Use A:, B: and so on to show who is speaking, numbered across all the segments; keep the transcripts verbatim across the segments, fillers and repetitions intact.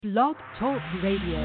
A: Blog Talk Radio.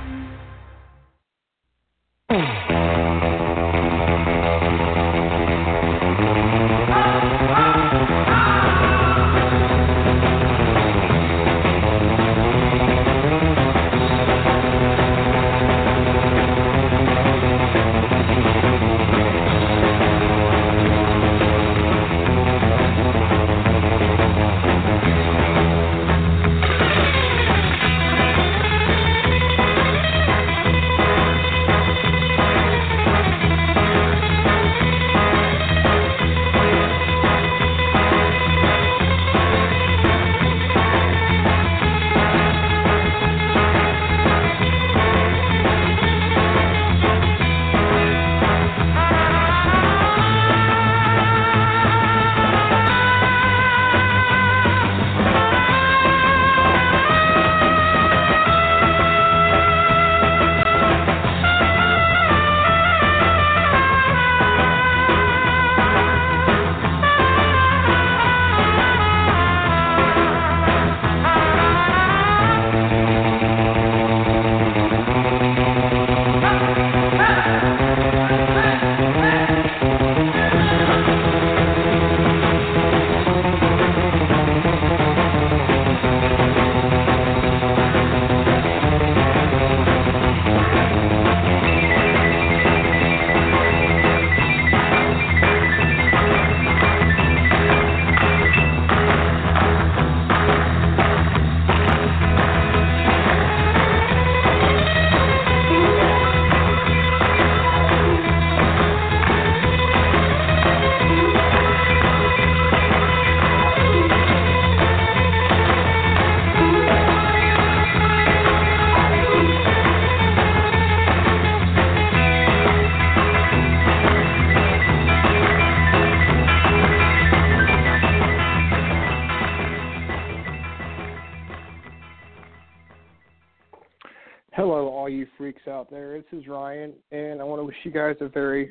B: Hello, all you freaks out there. This is Ryan, and I want to wish you guys a very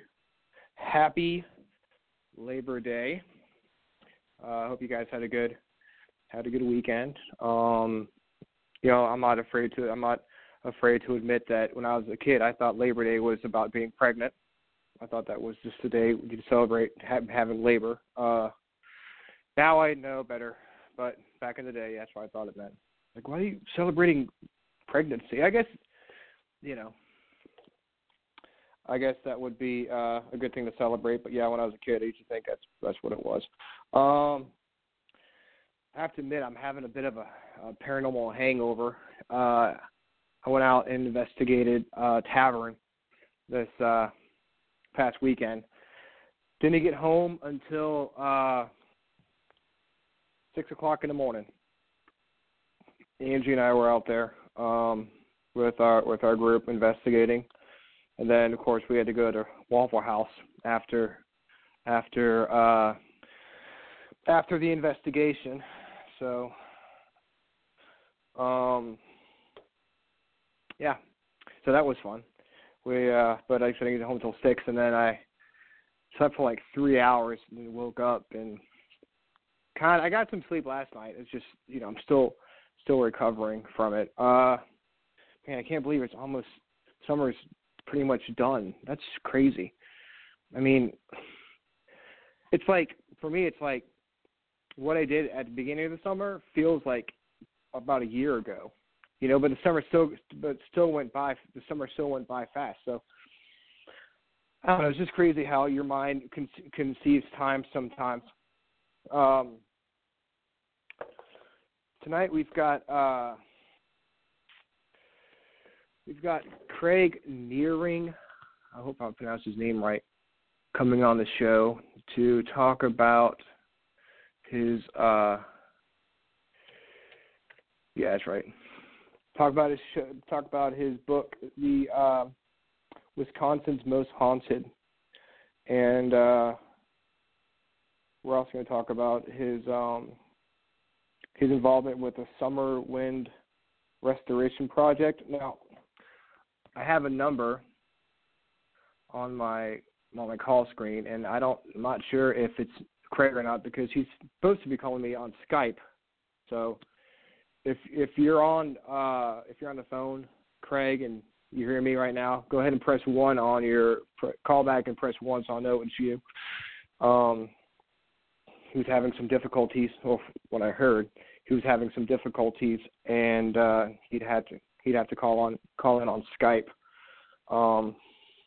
B: happy Labor Day. Uh, I hope you guys had a good had a good weekend. Um, you know, I'm not afraid to I'm not afraid to admit that when I was a kid, I thought Labor Day was about being pregnant. I thought that was just a day we could celebrate ha- having labor. Uh, now I know better, but back in the day, that's what I thought it meant. Like, why are you celebrating pregnancy? I guess, you know, I guess that would be uh, a good thing to celebrate. But yeah, when I was a kid, I used to think that's that's what it was. Um, I have to admit, I'm having a bit of a, a paranormal hangover. Uh, I went out and investigated a tavern this uh, past weekend. Didn't get home until uh, six o'clock in the morning. Angie and I were out there um, with our with our group investigating, and then of course we had to go to Waffle House after after uh, after the investigation. So, um, yeah, so that was fun. We uh, but I didn't get home until six, and then I slept for like three hours and then woke up and kind of, I got some sleep last night. It's just, you know, I'm still. Still recovering from it. Uh, man, I can't believe it's almost summer's pretty much done. That's crazy. I mean, it's like for me, it's like what I did at the beginning of the summer feels like about a year ago. You know, but the summer still, but still went by. The summer still went by fast. So I don't know. It's just crazy how your mind con- conceives time sometimes. Um, Tonight we've got uh, we've got Craig Nearing, I hope I pronounced his name right, coming on the show to talk about his uh, yeah, that's right. Talk about his show, talk about his book, the uh, Wisconsin's Most Haunted, and uh, we're also going to talk about his. Um, his involvement with the Summer Wind Restoration Project. Now, I have a number on my on my call screen, and I don't, I'm not sure if it's Craig or not because he's supposed to be calling me on Skype. So if if you're on uh, if you're on the phone, Craig, and you hear me right now, go ahead and press one on your call back and press one, so I'll know it's you. Um, he was having some difficulties. Well, what I heard, he was having some difficulties, and uh, he'd had to he'd have to call on call in on Skype. Um,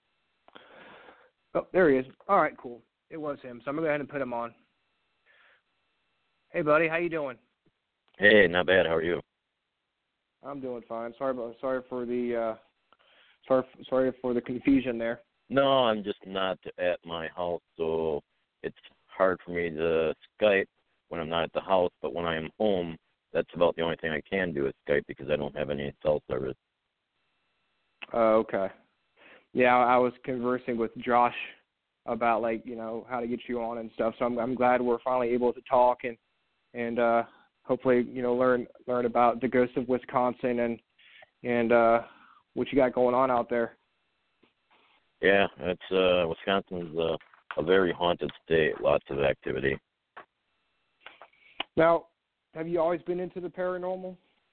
B: oh, there he is. All right, cool. It was him, so I'm gonna go ahead and put him on. Hey, buddy, how you doing?
C: Hey, not bad. How are you?
B: I'm doing fine. Sorry, about, sorry for the uh, sorry sorry for the confusion there.
C: No, I'm just not at my house, so it's hard for me to Skype when I'm not at the house. But when I'm home, that's about the only thing I can do is Skype because I don't have any cell service.
B: Oh, uh, okay. Yeah, I was conversing with Josh about like you know how to get you on and stuff. So I'm I'm glad we're finally able to talk and and uh, hopefully you know learn learn about the Ghosts of Wisconsin and and uh, what you got going on out there.
C: Yeah, it's uh, Wisconsin's uh, a very haunted state. Lots of activity.
B: Now, have you always been into the paranormal?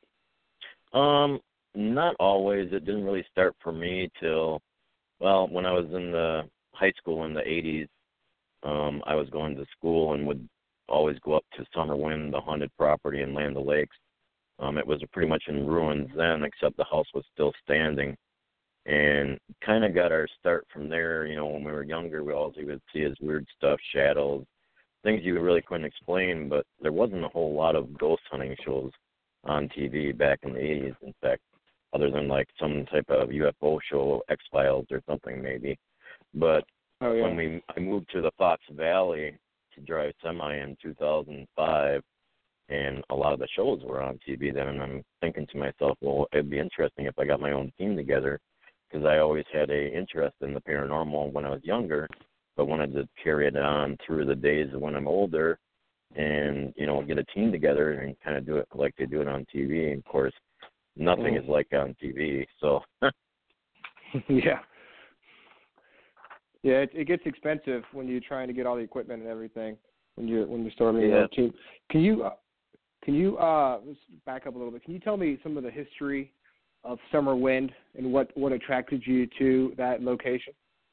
C: Um, not always. It didn't really start for me till well when I was in the high school in the eighties. Um, I was going to school and would always go up to Summer Wind, the haunted property in Land O'Lakes. Um, it was pretty much in ruins then, except the house was still standing. And kind of got our start from there. You know, when we were younger, we all we would see is weird stuff, shadows, things you really couldn't explain. But there wasn't a whole lot of ghost hunting shows on T V back in the eighties. In fact, other than like some type of U F O show, X-Files or something maybe. But
B: oh, yeah.
C: when we I moved to the Fox Valley to drive semi in two thousand five, and a lot of the shows were on T V then, and I'm thinking to myself, well, it'd be interesting if I got my own team together, because I always had a interest in the paranormal when I was younger, but wanted to carry it on through the days of when I'm older and, you know, get a team together and kind of do it like they do it on T V. And, of course, nothing mm. is like on T V, so.
B: yeah. Yeah, it, it gets expensive when you're trying to get all the equipment and everything when you when you're starting
C: yeah.
B: your own team. Can you uh, can you uh let's back up a little bit? Can you tell me some of the history of Summer Wind and what, what attracted you to that location?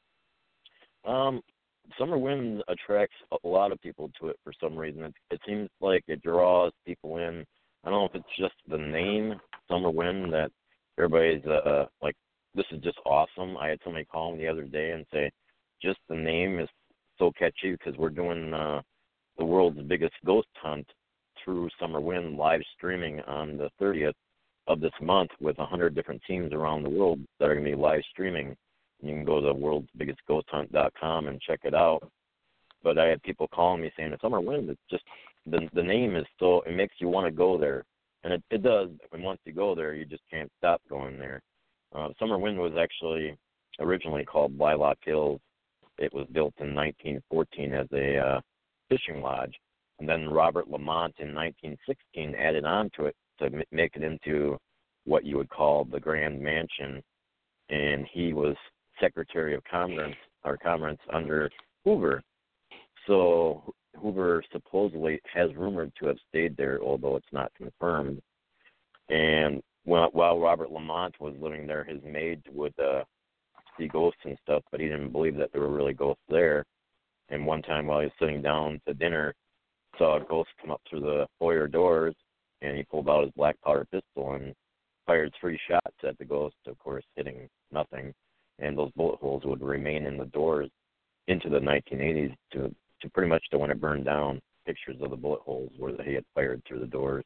C: Um, Summer Wind attracts a lot of people to it for some reason. It, it seems like it draws people in. I don't know if it's just the name Summer Wind that everybody's uh, like, this is just awesome. I had somebody call me the other day and say, just the name is so catchy because we're doing uh, the world's biggest ghost hunt through Summer Wind live streaming on the thirtieth of this month with one hundred different teams around the world that are going to be live streaming. You can go to worlds biggest ghost hunt dot com and check it out. But I had people calling me saying, Summer Wind, it's just, the the name is so, it makes you want to go there. And it, it does, and once you go there, you just can't stop going there. Uh, Summer Wind was actually originally called Lilac Hills. It was built in nineteen fourteen as a uh, fishing lodge. And then Robert Lamont in nineteen sixteen added on to it to m- make it into what you would call the Grand Mansion. And he was Secretary of Commerce, or Commerce under Hoover. So Hoover supposedly has rumored to have stayed there, although it's not confirmed. And while, while Robert Lamont was living there, his maid would uh, see ghosts and stuff, but he didn't believe that there were really ghosts there. And one time while he was sitting down to dinner, saw a ghost come up through the foyer doors, and he pulled out his black powder pistol and fired three shots at the ghost, of course, hitting nothing. And those bullet holes would remain in the doors into the nineteen eighties to, to pretty much to when it burned down. Pictures of the bullet holes where he had fired through the doors.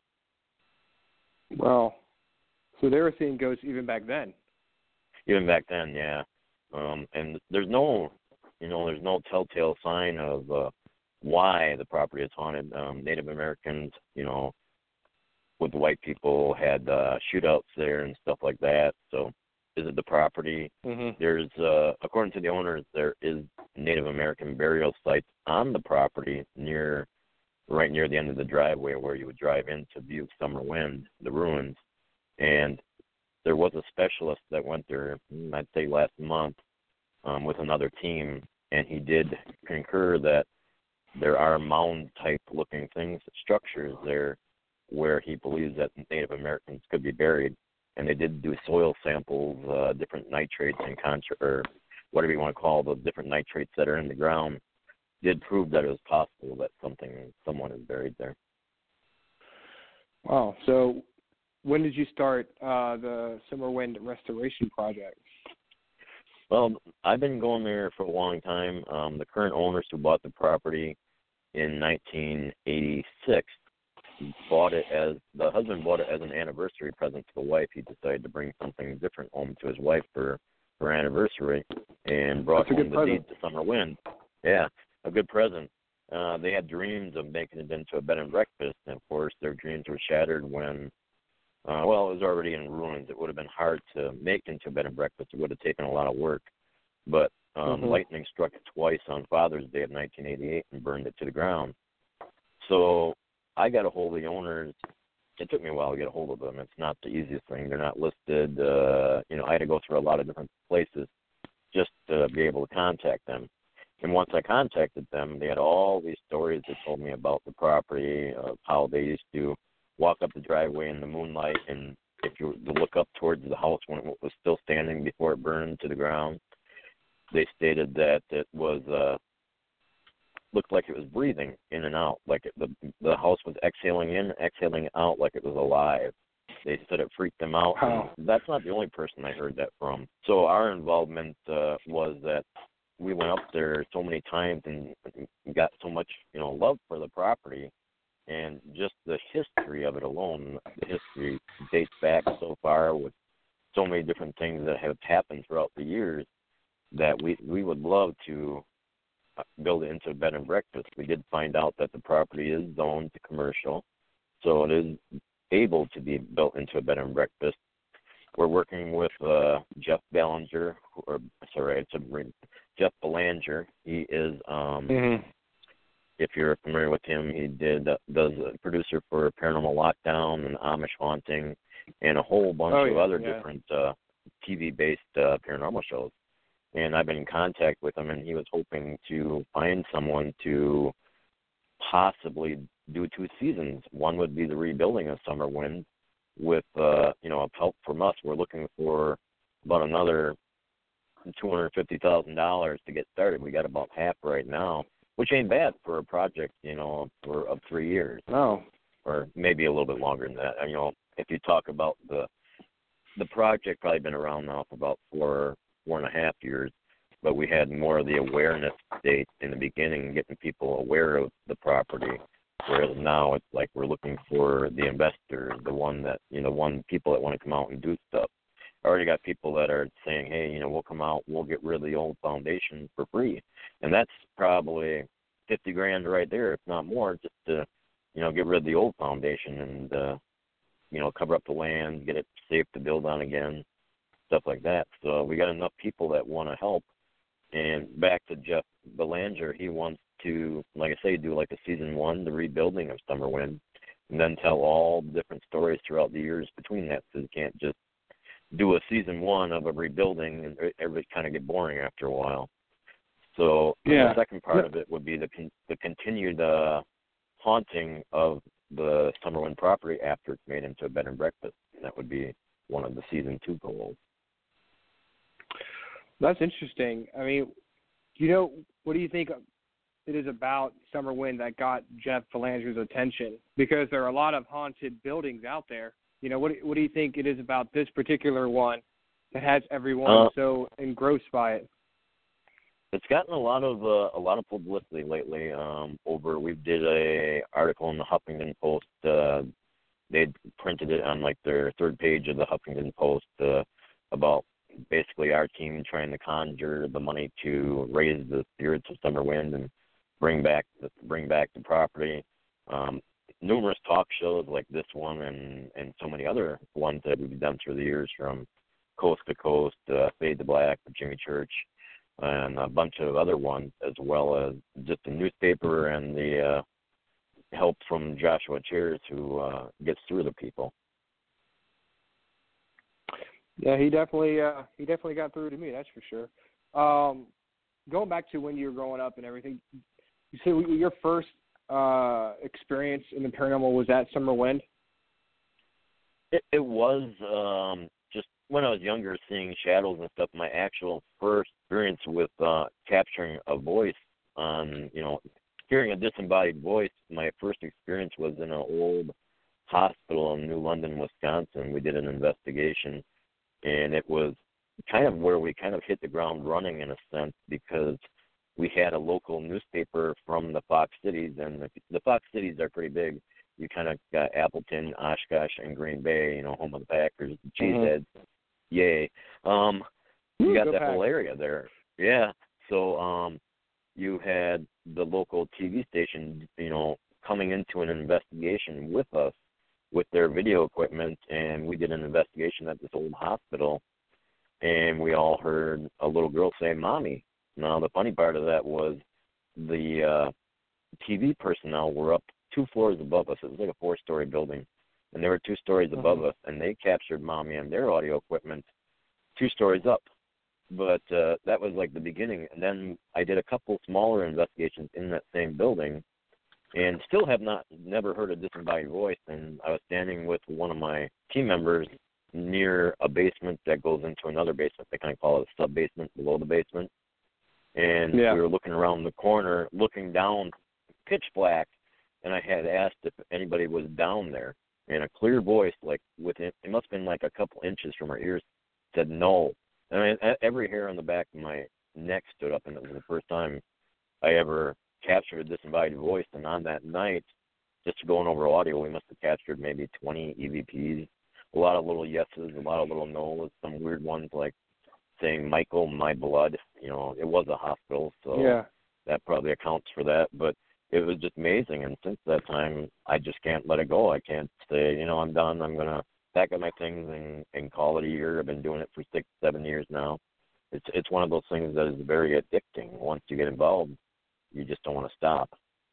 B: Wow. So they were seeing ghosts even back then?
C: Even back then, yeah. Um, and there's no, you know, there's no telltale sign of uh, why the property is haunted. Um, Native Americans, you know, with the white people had uh, shootouts there and stuff like that. So visit the property.
B: Mm-hmm.
C: There's, uh, according to the owners, there is Native American burial sites on the property near, right near the end of the driveway where you would drive in to view Summer Wind, the ruins. And there was a specialist that went there, I'd say last month, um, with another team, and he did concur that there are mound-type looking things, structures there where he believes that Native Americans could be buried. And they did do soil samples, uh, different nitrates and contra- or whatever you want to call the different nitrates that are in the ground, did prove that it was possible that something, someone is buried there.
B: Wow. So when did you start uh, the Summerwind Restoration Project?
C: Well, I've been going there for a long time. Um, the current owners who bought the property in nineteen eighty-six bought it as, the husband bought it as an anniversary present to the wife. He decided to bring something different home to his wife for her anniversary and brought home the deed to Summerwind. Yeah, a good present. Uh, they had dreams of making it into a bed and breakfast, and of course their dreams were shattered when, uh, well, it was already in ruins. It would have been hard to make into a bed and breakfast. It would have taken a lot of work. But um, mm-hmm. lightning struck it twice on Father's Day of nineteen eighty-eight and burned it to the ground. So I got a hold of the owners. It took me a while to get a hold of them. It's not the easiest thing. They're not listed. Uh, you know, I had to go through a lot of different places just to be able to contact them. And once I contacted them, they had all these stories they told me about the property, uh, how they used to walk up the driveway in the moonlight, and if you were to look up towards the house when it was still standing before it burned to the ground, they stated that it was uh, looked like it was breathing in and out, like it, the the house was exhaling in, exhaling out, like it was alive. They said it freaked them out.
B: Wow.
C: And that's not the only person I heard that from. So our involvement uh, was that we went up there so many times and got so much, you know, love for the property, and just the history of it alone. The history dates back so far with so many different things that have happened throughout the years that we we would love to build it into a bed and breakfast. We did find out that the property is zoned to commercial, so it is able to be built into a bed and breakfast. We're working with uh, Jeff Ballinger, or sorry, it's a Jeff Belanger. He is, um,
B: mm-hmm.
C: if you're familiar with him, he did uh, does a producer for Paranormal Lockdown and Amish Haunting, and a whole bunch
B: oh,
C: of
B: yeah,
C: other
B: yeah.
C: different uh, T V-based uh, paranormal shows. And I've been in contact with him, and he was hoping to find someone to possibly do two seasons. One would be the rebuilding of Summerwind with, uh, you know, help from us. We're looking for about another two hundred fifty thousand dollars to get started. We got about half right now, which ain't bad for a project, you know, for of three years.
B: No.
C: Or maybe a little bit longer than that. You know, if you talk about the the project, probably been around now for about four four and a half years, but we had more of the awareness state in the beginning, getting people aware of the property, whereas now it's like we're looking for the investor, the one that, you know, one people that want to come out and do stuff. I already got people that are saying, hey, you know, we'll come out, we'll get rid of the old foundation for free. And that's probably fifty grand right there, if not more, just to, you know, get rid of the old foundation and, uh, you know, cover up the land, get it safe to build on again, stuff like that. So we got enough people that want to help. And back to Jeff Belanger, he wants to, like I say, do like a season one, the rebuilding of Summerwind, and then tell all the different stories throughout the years between that. So you can't just do a season one of a rebuilding and everybody kind of get boring after a while. So
B: yeah.
C: the second part of it would be the con- the continued uh, haunting of the Summerwind property after it's made into a bed and breakfast. And that would be one of the season two goals.
B: That's interesting. I mean, you know, what do you think it is about Summerwind that got Jeff Belanger's attention? Because there are a lot of haunted buildings out there. You know, what what do you think it is about this particular one that has everyone uh, so engrossed by it?
C: It's gotten a lot of uh, a lot of publicity lately. Um, over we did a article in the Huffington Post. Uh, they printed it on like their third page of the Huffington Post uh, about basically our team trying to conjure the money to raise the spirits of Summerwind and bring back the, bring back the property. Um, numerous talk shows like this one and, and so many other ones that we've done through the years, from Coast to Coast, uh, Fade to Black, Jimmy Church, and a bunch of other ones, as well as just the newspaper and the uh, help from Joshua Cheers, who uh, gets through to people.
B: Yeah, he definitely uh, he definitely got through to me, that's for sure. Um, going back to when you were growing up and everything, you said your first uh, experience in the paranormal was at Summerwind?
C: It, it was um, just when I was younger, seeing shadows and stuff. My actual first experience with uh, capturing a voice on, you know, hearing a disembodied voice. My first experience was in an old hospital in New London, Wisconsin. We did an investigation, and it was kind of where we kind of hit the ground running in a sense, because we had a local newspaper from the Fox Cities, and the, the Fox Cities are pretty big. You kind of got Appleton, Oshkosh, and Green Bay, you know, home of the Packers, the Cheeseheads, mm-hmm. Yay. Um, you
B: Ooh,
C: got that
B: Pack.
C: whole area there. Yeah. So um, you had the local T V station, you know, coming into an investigation with us with their video equipment, and we did an investigation at this old hospital, and we all heard a little girl say, "Mommy." Now, the funny part of that was the uh, T V personnel were up two floors above us. It was like a four-story building, and there were two stories above mm-hmm. us, and they captured Mommy and their audio equipment two stories up. But uh, that was like the beginning. And then I did a couple smaller investigations in that same building, and still have not never heard a disembodied voice. And I was standing with one of my team members near a basement that goes into another basement. They kind of call it a sub-basement below the basement. And
B: yeah.
C: we were looking around the corner, looking down, pitch black, and I had asked if anybody was down there. And a clear voice, like within, it must have been like a couple inches from our ears, said no. And I mean, every hair on the back of my neck stood up, and it was the first time I ever captured a disembodied voice. And on that night, just going over audio, we must have captured maybe twenty E V Ps, a lot of little yeses, a lot of little no's, some weird ones like saying, "Michael, my blood." You know, it was a hospital, so
B: yeah.
C: that probably accounts for that. But it was just amazing. And since that time, I just can't let it go. I can't say, you know, I'm done. I'm going to pack up my things and, and call it a year. I've been doing it for six, seven years now. It's it's one of those things that is very addicting. Once you get involved, you just don't want to stop.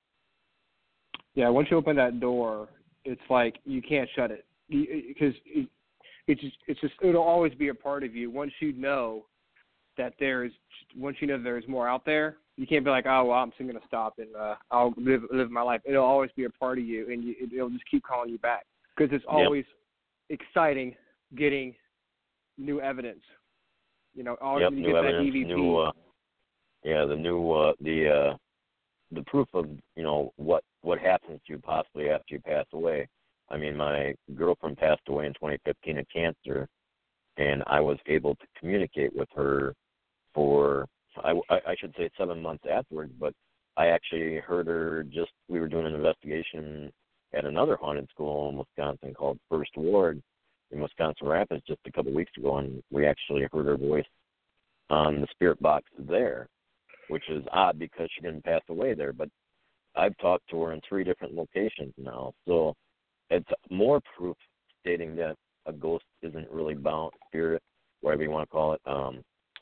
B: Yeah, once you open that door, it's like you can't shut it, because it, it's just, it's just it'll always be a part of you. Once you know that there's once you know there's more out there, you can't be like, oh, well, I'm just going to stop and uh, I'll live live my life. It'll always be a part of you, and you, it'll just keep calling you back, because it's always yep. exciting getting new evidence. You know, always
C: yep,
B: when you
C: new
B: get
C: evidence,
B: that E V P.
C: New, uh, yeah, the new uh, the uh, the proof of, you know, what what happens to you possibly after you pass away. I mean, my girlfriend passed away in twenty fifteen of cancer, and I was able to communicate with her for, I, I should say, seven months afterwards, but I actually heard her just, we were doing an investigation at another haunted school in Wisconsin called First Ward in Wisconsin Rapids just a couple of weeks ago, and we actually heard her voice on the spirit box there, which is odd because she didn't pass away there, but I've talked to her in three different locations now, so it's more proof stating that a ghost isn't really bound, spirit, whatever you want to call it, um,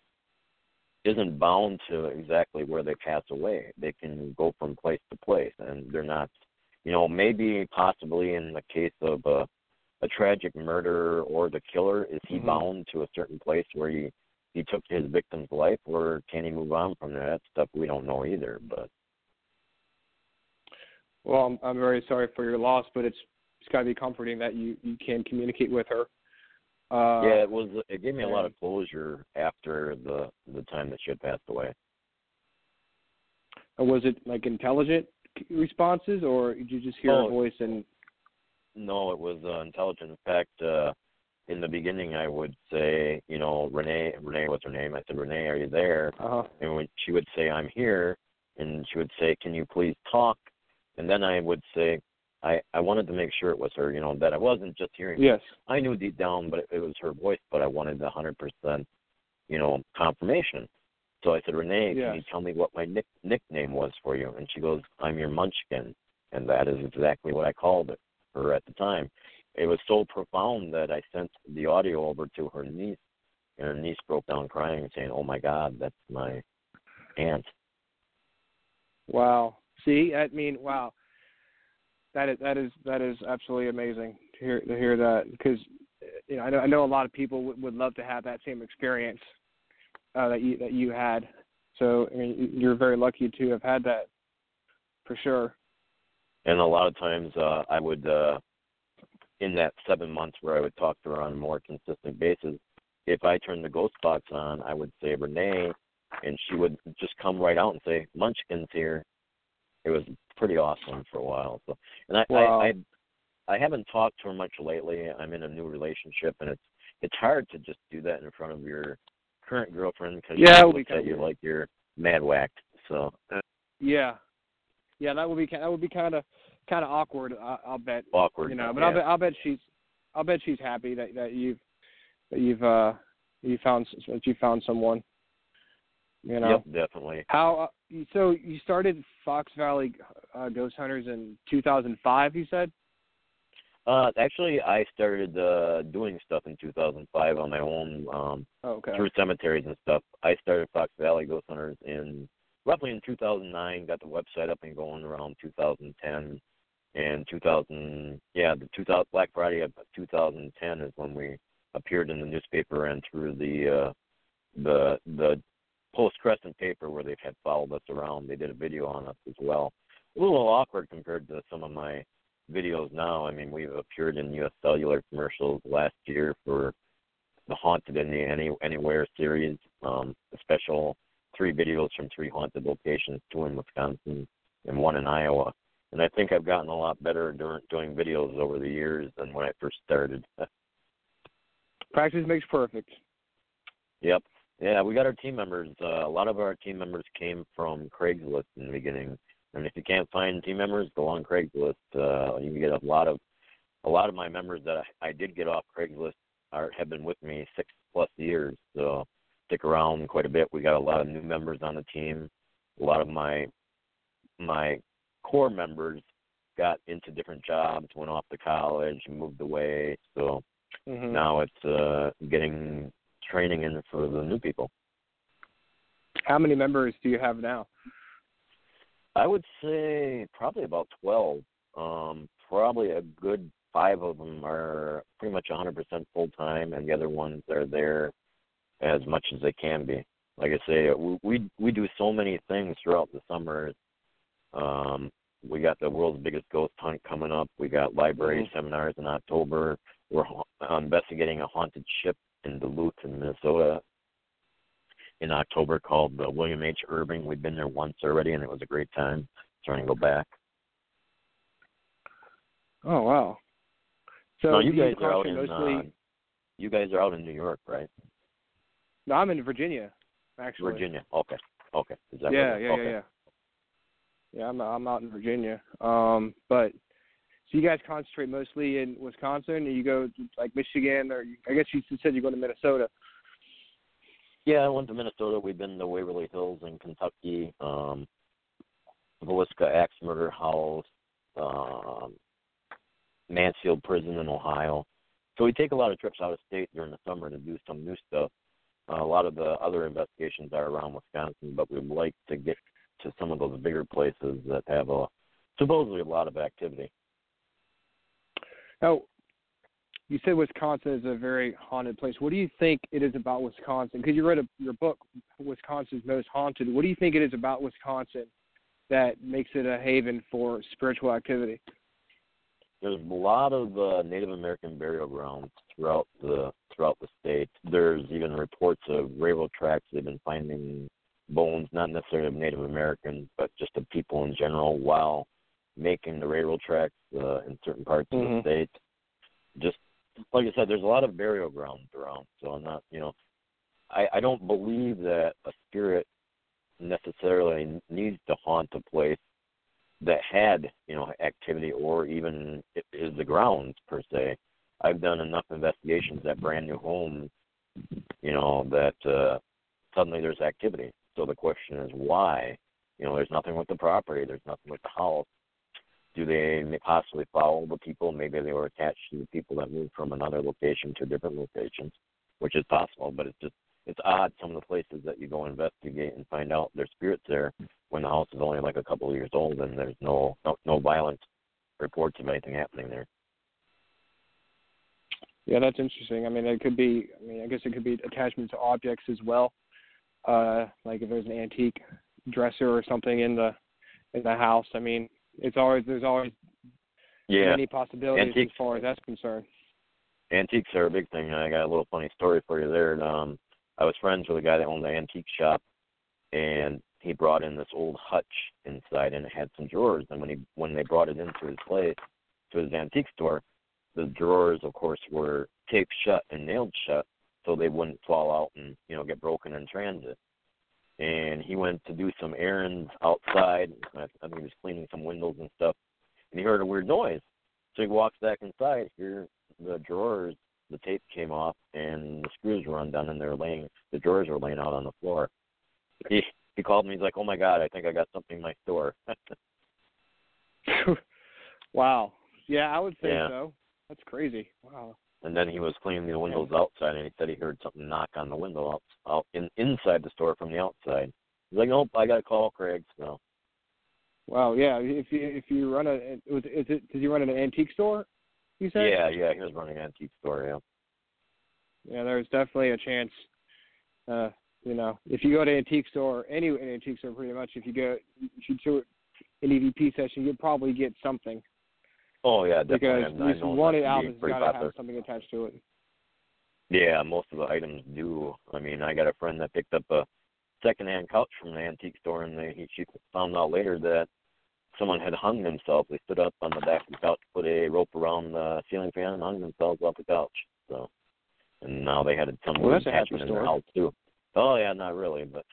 C: isn't bound to exactly where they pass away. They can go from place to place, and they're not, you know, maybe possibly in the case of a, a tragic murder or the killer, is he mm-hmm. bound to a certain place where he, he took his victim's life, or can he move on from there? That stuff we don't know either. But
B: well, I'm, I'm very sorry for your loss, but it's it's got to be comforting that you, you can communicate with her. Uh,
C: yeah, it was. It gave me a lot of closure after the the time that she had passed away.
B: Was it like intelligent responses, or did you just hear
C: oh,
B: her voice and?
C: No, it was uh, intelligent. In fact, uh, in the beginning, I would say, you know, Renee. Renee was her name. I said, Renee, are you there?
B: Uh-huh.
C: And when she would say, I'm here, and she would say, can you please talk? And then I would say, I, I wanted to make sure it was her, you know, that I wasn't just hearing.
B: Yes.
C: I knew deep down, but it, it was her voice, but I wanted one hundred percent, you know, confirmation. So I said, Renee,
B: yes.
C: can you tell me what my nick, nickname was for you? And she goes, I'm your munchkin. And that is exactly what I called it, her at the time. It was so profound that I sent the audio over to her niece, and her niece broke down crying and saying, oh, my God, that's my aunt.
B: Wow. See, I mean, wow. That is that is that is absolutely amazing to hear to hear that, because you know I know I know a lot of people would, would love to have that same experience uh, that you that you had. So I mean, you're very lucky to have had that, for sure.
C: And a lot of times uh, I would, uh, in that seven months where I would talk to her on a more consistent basis, if I turned the ghost box on, I would say Renee, and she would just come right out and say, Munchkin's here. It was pretty awesome for a while. So, and I,
B: wow.
C: I, I, I haven't talked to her much lately. I'm in a new relationship, and it's it's hard to just do that in front of your current girlfriend because
B: yeah,
C: she
B: looks
C: at you like you're mad whacked. So.
B: Yeah, yeah, that would be that would be kind of kind of awkward. I, I'll bet.
C: Awkward.
B: You know, but
C: yeah.
B: I'll bet I'll bet she's I'll bet she's happy that, that you've that you've uh you found that you found someone. You know.
C: Yep, definitely.
B: How uh, so? You started Fox Valley uh, Ghost Hunters in two thousand five. You said.
C: Uh, actually, I started uh, doing stuff in two thousand five on my own um,
B: oh, okay.
C: through cemeteries and stuff. I started Fox Valley Ghost Hunters in roughly in two thousand nine. Got the website up and going around two thousand ten, and two thousand yeah the two thousand Black Friday of two thousand ten is when we appeared in the newspaper and through the uh, the the Post Crescent paper where they had followed us around. They did a video on us as well. A little awkward compared to some of my videos now. I mean, we've appeared in U S Cellular commercials last year for the Haunted in the Any, Anywhere series, um, a special three videos from three haunted locations, two in Wisconsin and one in Iowa. And I think I've gotten a lot better during, doing videos over the years than when I first started.
B: Practice makes perfect.
C: Yep. Yeah, we got our team members. Uh, a lot of our team members came from Craigslist in the beginning. And if you can't find team members, go on Craigslist. Uh, you can get a lot of a lot of my members that I, I did get off Craigslist are have been with me six plus years. So stick around quite a bit. We got a lot of new members on the team. A lot of my my core members got into different jobs, went off to college, moved away. So
B: mm-hmm.
C: now it's uh, getting training in for the new people.
B: How many members do you have now?
C: I would say probably about twelve. Um, probably a good five of them are pretty much one hundred percent full-time, and the other ones are there as much as they can be. Like I say, we we, we do so many things throughout the summer. Um, we got the world's biggest ghost hunt coming up. We got library mm-hmm. seminars in October. We're ha- investigating a haunted ship in Duluth, in Minnesota, in October called uh, William H. Irving. We've been there once already, and it was a great time. Trying to go back.
B: Oh wow! So
C: no, you
B: do
C: guys
B: you
C: are out in
B: mostly...
C: uh, you guys are out in New York, right?
B: No, I'm in Virginia, actually.
C: Virginia. Okay. Okay. Is that
B: yeah,
C: right?
B: yeah,
C: okay.
B: yeah, yeah. Yeah, I'm I'm out in Virginia. Um, but so you guys concentrate mostly in Wisconsin, or you go to, like Michigan, or you, I guess you said you go to Minnesota.
C: Yeah, I went to Minnesota. We've been to Waverly Hills in Kentucky, um, Villisca Axe Murder House, um, Mansfield Prison in Ohio. So we take a lot of trips out of state during the summer to do some new stuff. Uh, a lot of the other investigations are around Wisconsin, but we'd like to get to some of those bigger places that have a supposedly a lot of activity.
B: Now, you said Wisconsin is a very haunted place. What do you think it is about Wisconsin? Because you read a, your book, Wisconsin's Most Haunted. What do you think it is about Wisconsin that makes it a haven for spiritual activity?
C: There's a lot of uh, Native American burial grounds throughout the throughout the state. There's even reports of railroad tracks. They've been finding bones, not necessarily of Native Americans, but just of people in general, while making the railroad tracks uh, in certain parts
B: mm-hmm.
C: of the state. Just like I said, there's a lot of burial grounds around. So I'm not, you know, I, I don't believe that a spirit necessarily needs to haunt a place that had, you know, activity or even is the grounds per se. I've done enough investigations at brand new homes, you know, that uh, suddenly there's activity. So the question is why? You know, there's nothing with the property. There's nothing with the house. Do they possibly follow the people? Maybe they were attached to the people that moved from another location to different locations, which is possible, but it's just, it's odd some of the places that you go investigate and find out there's spirits there when the house is only like a couple of years old and there's no no, no violent reports of anything happening there.
B: Yeah, that's interesting. I mean, it could be, I mean, I guess it could be attachment to objects as well. Uh, like if there's an antique dresser or something in the in the house. I mean, it's always, there's always
C: Yeah.
B: many possibilities
C: Antiques.
B: as far as that's concerned.
C: Antiques are a big thing. I got a little funny story for you there. Um, I was friends with a guy that owned the antique shop, and he brought in this old hutch inside, and it had some drawers. And when he when they brought it into his place, to his antique store, the drawers, of course, were taped shut and nailed shut, so they wouldn't fall out and you know get broken in transit. And he went to do some errands outside. I think he was cleaning some windows and stuff, and he heard a weird noise. So he walks back inside. Here, the drawers, the tape came off, and the screws were undone, and they're laying. The drawers were laying out on the floor. He he called me. He's like, "Oh my God, I think I got something in my store."
B: Wow. Yeah, I would say
C: Yeah.
B: so. That's crazy. Wow.
C: And then he was cleaning the windows outside, and he said he heard something knock on the window out, out in, inside the store from the outside. He's like, "Nope, I got to call Craig." So.
B: Wow. Yeah. If you if you run a was is it did you run an antique store? You said.
C: Yeah, yeah, he was running an antique store. Yeah.
B: Yeah, there's definitely a chance. Uh, you know, if you go to an antique store, any an antique store, pretty much, if you go, if you do an E V P session, you'll probably get something.
C: Oh yeah, definitely.
B: Because
C: I,
B: at
C: I
B: least
C: know
B: one
C: that
B: of the
C: to be
B: albums has
C: pretty
B: got to
C: popular.
B: have something attached to it.
C: Yeah, most of the items do. I mean, I got a friend that picked up a secondhand couch from the antique store, and they, he she found out later that someone had hung themselves. They stood up on the back of the couch, put a rope around the ceiling fan, and hung themselves off the couch. So, and now they had some
B: Well, that's a happy
C: attachment in their
B: story.
C: house too. Oh yeah, not really, but.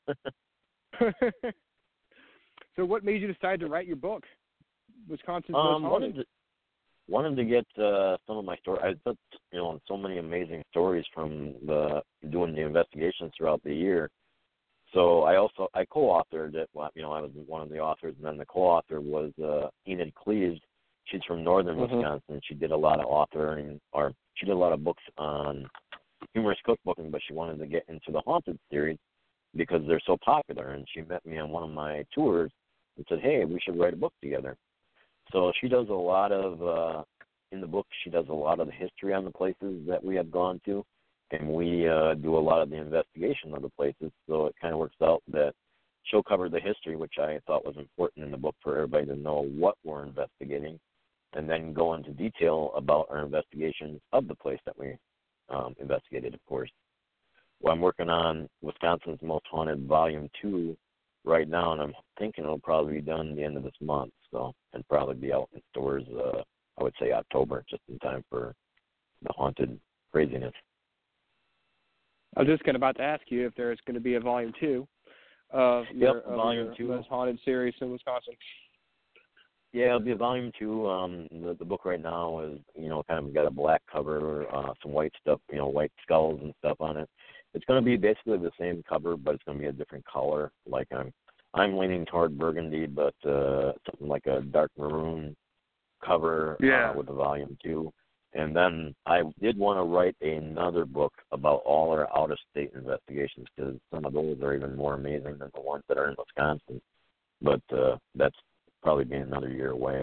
B: So, what made you decide to write your book, Wisconsin's
C: um,
B: Most
C: wanted
B: Haunted?
C: to wanted to get uh, some of my stories. I put you know so many amazing stories from the doing the investigations throughout the year. So I also I co-authored it. Well, you know, I was one of the authors, and then the co-author was uh, Enid Cleves. She's from northern
B: Mm-hmm.
C: Wisconsin. She did a lot of authoring, or she did a lot of books on humorous cookbooking, but she wanted to get into the haunted series because they're so popular. And she met me on one of my tours and said, "Hey, we should write a book together." So she does a lot of uh, in the book. She does a lot of the history on the places that we have gone to. And we uh, do a lot of the investigation of the places, so it kind of works out that she'll cover the history, which I thought was important in the book for everybody to know what we're investigating, and then go into detail about our investigations of the place that we um, investigated, of course. Well, I'm working on Wisconsin's Most Haunted Volume two right now, and I'm thinking it'll probably be done at the end of this month, so and probably be out in stores, uh, I would say October, just in time for the haunted craziness.
B: I was just gonna about to ask you if there's going to be a volume two of your,
C: Yep,
B: of
C: volume
B: your
C: two.
B: Most Haunted series in Wisconsin.
C: Yeah, it'll be a volume two. Um, the, the book right now is, you know, kind of got a black cover, uh, some white stuff, you know, white skulls and stuff on it. It's going to be basically the same cover, but it's going to be a different color. Like I'm, I'm leaning toward burgundy, but uh, something like a dark maroon cover
B: Yeah.
C: uh, with a volume two. And then I did want to write another book about all our out-of-state investigations, because some of those are even more amazing than the ones that are in Wisconsin. But uh, that's probably being another year away.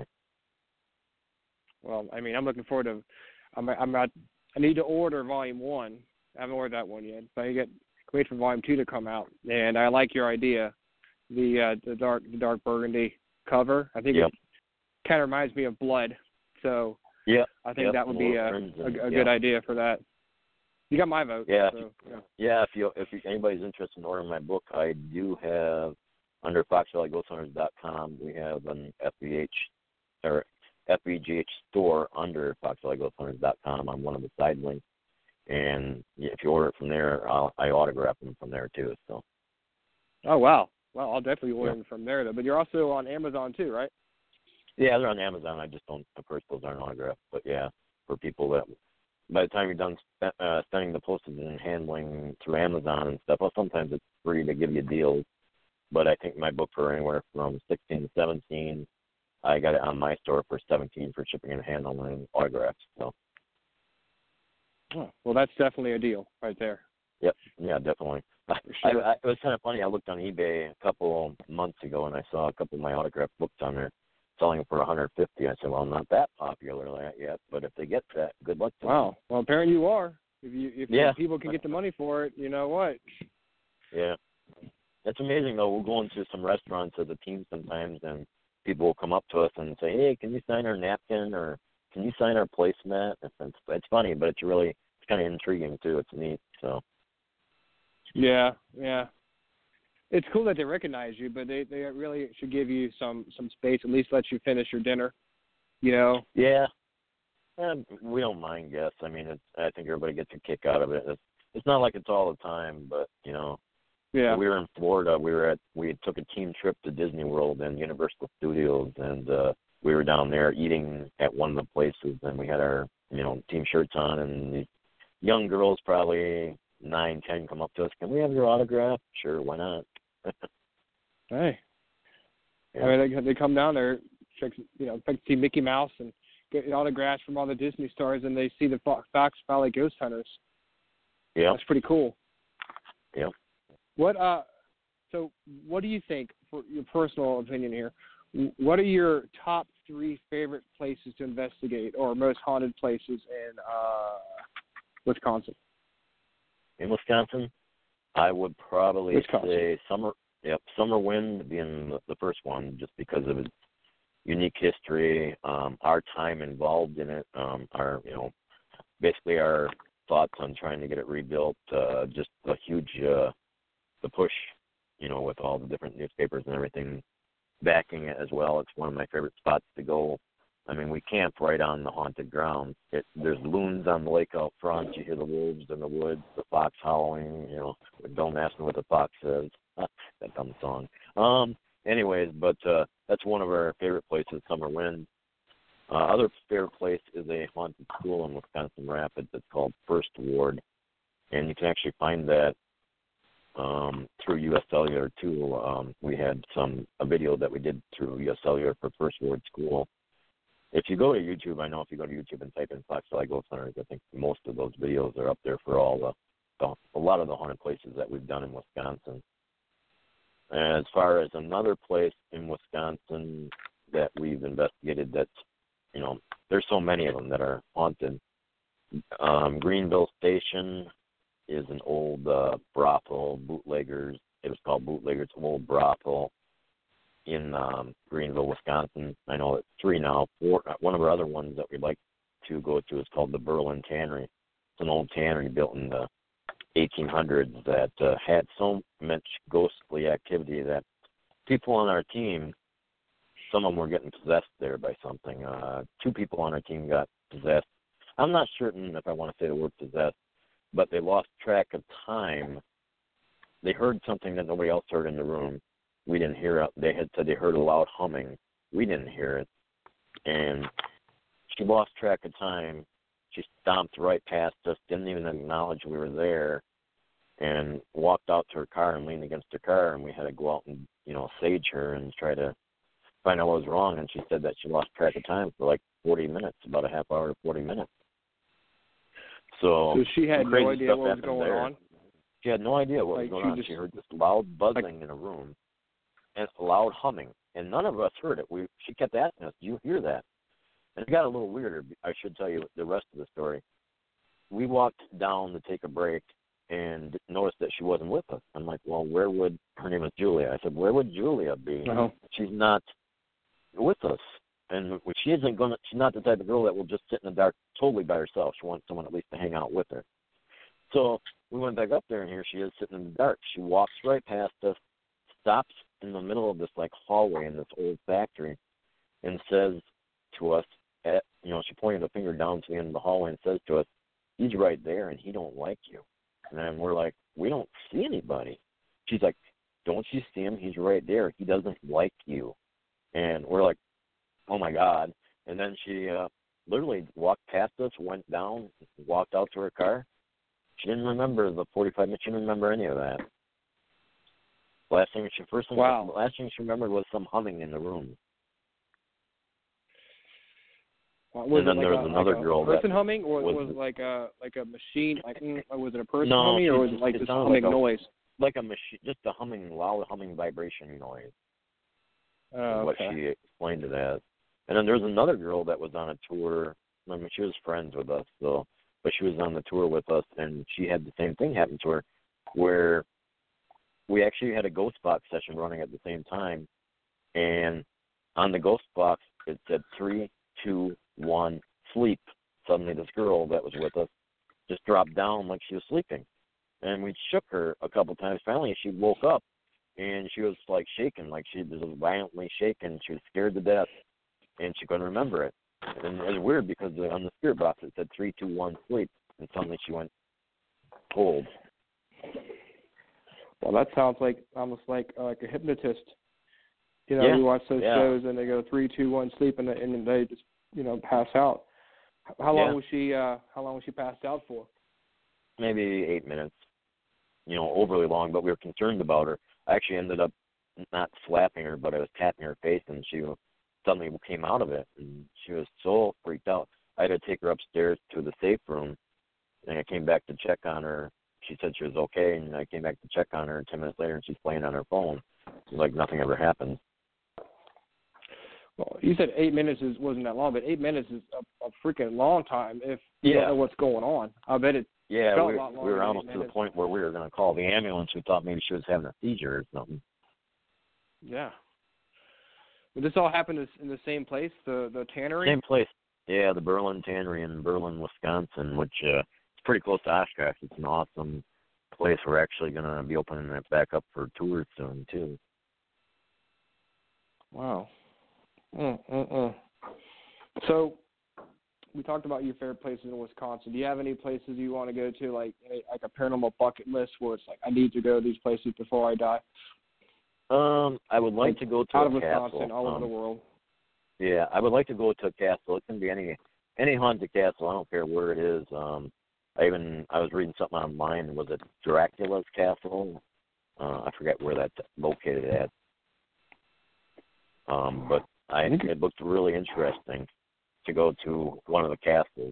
B: Well, I mean, I'm looking forward to. I'm. I'm not. I need to order volume one. I haven't ordered that one yet, but I get wait for volume two to come out. And I like your idea, the uh, the dark the dark burgundy cover. I think
C: Yep.
B: it kind of reminds me of Blood. So.
C: Yeah,
B: I think
C: yep,
B: that would be a,
C: Crimson,
B: a, a
C: yeah.
B: good idea for that. You got my vote.
C: Yeah,
B: So, yeah.
C: yeah. If you if you, anybody's interested in ordering my book, I do have under fox valley ghost hunters dot com. We have an F B H or F B G H store under fox valley ghost hunters dot com on one of the side links, and if you order it from there, I'll, I autograph them from there too. So.
B: Oh wow. Well, I'll definitely order
C: Yeah.
B: them from there though. But you're also on Amazon too, right?
C: Yeah, they're on Amazon. I just don't, of course, those aren't autographed. But yeah, for people that, by the time you're done uh, sending the postage and handling through Amazon and stuff, well, sometimes it's free to give you deals. But I think my book for anywhere from sixteen to seventeen, I got it on my store for seventeen for shipping and handling and autographs. So.
B: Oh, well, that's definitely a deal right there.
C: Yep. Yeah, definitely. I,
B: sure.
C: I, it was kind of funny. I looked on eBay a couple months ago and I saw a couple of my autographed books on there, selling for one hundred fifty dollars. I said, well, I'm not that popular yet, but if they get that, good luck to them.
B: Wow. Well, apparently you are. If you if
C: Yeah.
B: people can get the money for it, you know what?
C: Yeah. It's amazing, though. We'll go into some restaurants as a team sometimes, and people will come up to us and say, hey, can you sign our napkin? Or can you sign our placemat? It's, it's, it's funny, but it's really, it's kind of intriguing, too. It's neat, so.
B: Yeah, yeah. It's cool that they recognize you, but they, they really should give you some, some space, at least let you finish your dinner, you know?
C: Yeah. And we don't mind guests. I mean, it's, I think everybody gets a kick out of it. It's, it's not like it's all the time, but, you know.
B: Yeah.
C: We were in Florida. We were at, we took a team trip to Disney World and Universal Studios, and uh, we were down there eating at one of the places, and we had our, you know, team shirts on, and these young girls, probably nine, ten, come up to us. Can we have your autograph? Sure, why not?
B: Hey.
C: Yeah.
B: I mean, they, they come down there, check, you know, expect to see Mickey Mouse and get autographs from all the Disney stars, and they see the Fox Valley Ghost Hunters.
C: Yeah.
B: That's pretty cool.
C: Yeah.
B: What uh, so what do you think, for your personal opinion here, what are your top three favorite places to investigate or most haunted places in uh, Wisconsin?
C: In Wisconsin, I would probably
B: Wisconsin.
C: say Summer, yep, Summer Wind being the, the first one, just because of its unique history, um, our time involved in it, um, our, you know, basically our thoughts on trying to get it rebuilt, uh, just a huge, uh, the push, you know, with all the different newspapers and everything backing it as well. It's one of my favorite spots to go. I mean, we camp right on the haunted grounds. It, there's loons on the lake out front. You hear the wolves in the woods, the fox howling, you know, don't ask me what the fox says. That dumb song. Um, anyways, but uh, that's one of our favorite places, Summer Wind. Uh, other favorite place is a haunted school in Wisconsin Rapids. It's called First Ward, and you can actually find that um, through U S Cellular too. Um, we had some a video that we did through U S Cellular for First Ward School. If you go to YouTube, I know if you go to YouTube and type in Fox Valley Ghost Hunters, I think most of those videos are up there for all the, the a lot of the haunted places that we've done in Wisconsin. As far as another place in Wisconsin that we've investigated, that's, you know, there's so many of them that are haunted. Um, Greenville Station is an old uh, brothel, bootleggers. It was called Bootleggers, old brothel in um, Greenville, Wisconsin. I know it's three now. Four, one of our other ones that we'd like to go to is called the Berlin Tannery. It's an old tannery built in the eighteen hundreds that uh, had so much ghostly activity that people on our team, some of them were getting possessed there by something. Uh, two people on our team got possessed. I'm not certain if I want to say the word possessed, but they lost track of time. They heard something that nobody else heard in the room. We didn't hear it. They had said they heard a loud humming. We didn't hear it. And she lost track of time. She stomped right past us, didn't even acknowledge we were there, and walked out to her car and leaned against her car, and we had to go out and, you know, sage her and try to find out what was wrong. And she said that she lost track of time for like forty minutes, about a half hour to forty minutes. So,
B: so she had no idea what was going
C: there.
B: on?
C: She had no idea what
B: like
C: was going
B: she
C: on.
B: just,
C: she heard this loud buzzing
B: like,
C: in a room and loud humming, and none of us heard it. We She kept asking us, do you hear that? And it got a little weirder. I should tell you the rest of the story. We walked down to take a break and noticed that she wasn't with us. I'm like, well, where would, her name was Julia. I said, where would Julia be?
B: Uh-huh.
C: She's not with us. And she isn't going to, she's not the type of girl that will just sit in the dark totally by herself. She wants someone at least to hang out with her. So we went back up there, and here she is sitting in the dark. She walks right past us, stops in the middle of this, like, hallway in this old factory, and says to us, at, you know, she pointed a finger down to the end of the hallway and says to us, he's right there, and he don't like you. And then we're like, we don't see anybody. She's like, don't you see him? He's right there. He doesn't like you. And we're like, oh, my God. And then she uh, literally walked past us, went down, walked out to her car. She didn't remember the forty-five minutes. She didn't remember any of that. Last thing she first thing,
B: wow.
C: last thing she remembered was some humming in the room.
B: Was
C: and
B: it
C: then
B: like
C: there was
B: a,
C: another
B: like a
C: girl
B: person
C: that
B: humming, or
C: was,
B: was it like a like a machine? Like, was it a person
C: no,
B: humming, or was it like
C: it
B: this
C: sounded
B: humming
C: like a,
B: noise?
C: Like a machine, just a humming, loud humming vibration noise.
B: Oh,
C: what
B: okay.
C: she explained it as. And then there's another girl that was on a tour. I mean, she was friends with us, so, but she was on the tour with us, and she had the same thing happen to her, where we actually had a ghost box session running at the same time, and on the ghost box it said three, two, one, sleep. Suddenly this girl that was with us just dropped down like she was sleeping. And we shook her a couple times. Finally, she woke up, and she was, like, shaking, like she was violently shaking. She was scared to death, and she couldn't remember it. And it was weird because on the spirit box it said three, two, one, sleep, and suddenly she went cold.
B: Well, that sounds like almost like uh, like a hypnotist. You know,
C: yeah.
B: we watch those
C: yeah.
B: shows and they go three, two, one, sleep, and, and they just you know pass out. How long
C: yeah.
B: was she? Uh, how long was she passed out for?
C: Maybe eight minutes. You know, overly long, but we were concerned about her. I actually ended up not slapping her, but I was tapping her face, and she suddenly came out of it, and she was so freaked out. I had to take her upstairs to the safe room, and I came back to check on her. She said she was okay, and I came back to check on her, and ten minutes later, and she's playing on her phone. It was like nothing ever happened.
B: Well, you said eight minutes is, wasn't that long, but eight minutes is a, a freaking long time if you
C: yeah.
B: don't know what's going on. I bet it
C: yeah,
B: felt
C: we,
B: a lot longer
C: we were
B: than
C: almost
B: eight
C: to
B: minutes.
C: the point where we were going to call the ambulance. We thought maybe she was having a seizure or something.
B: Yeah. But this all happened in the same place, the the tannery?
C: Same place. Yeah, the Berlin Tannery in Berlin, Wisconsin, which uh, is pretty close to Oshkosh. It's an awesome place. We're actually going to be opening it back up for tours soon, too.
B: Wow. Mm, mm, mm. So we talked about your favorite places in Wisconsin. Do you have any places you want to go to, like like a paranormal bucket list where it's like, I need to go to these places before I die?
C: Um, I would like,
B: like
C: to go to
B: out
C: a
B: of Wisconsin,
C: castle.
B: all
C: um,
B: over the world.
C: Yeah, I would like to go to a castle. It can be any any haunted castle. I don't care where it is. Um, I even I was reading something online. Was it Dracula's castle? Uh, I forget where that's located at. Um, but I it looked really interesting to go to one of the castles.